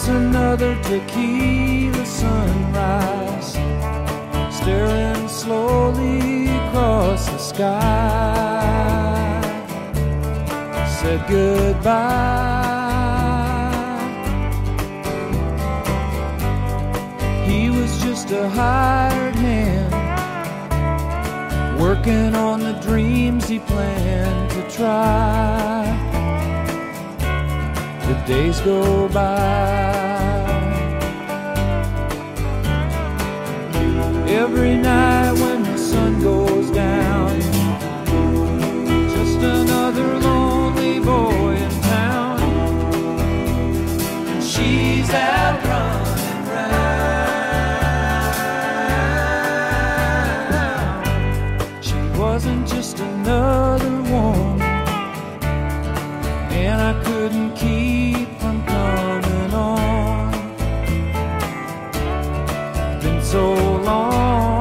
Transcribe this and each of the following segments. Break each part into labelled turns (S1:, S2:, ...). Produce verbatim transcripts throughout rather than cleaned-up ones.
S1: It's another tequila sunrise, staring slowly across the sky. Said goodbye. He was just a hired hand, working on the dreams he planned to try. The days go by. Every night when the sun goes down, just another lonely boy in town, and she's out running round. She wasn't just another woman, and I couldn't keep from coming on. Been so long.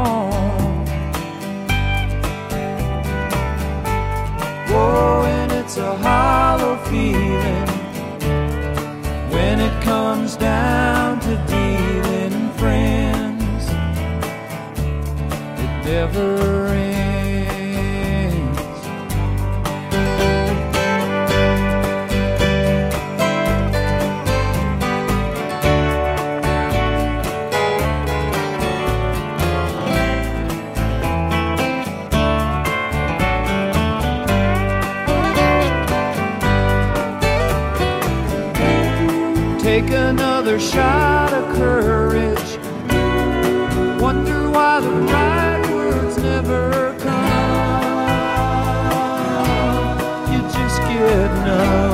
S1: Oh, and it's a hollow feeling when it comes down to dealing friends. It never ends. Take another shot of courage, wonder why the right words never come. You just get numb.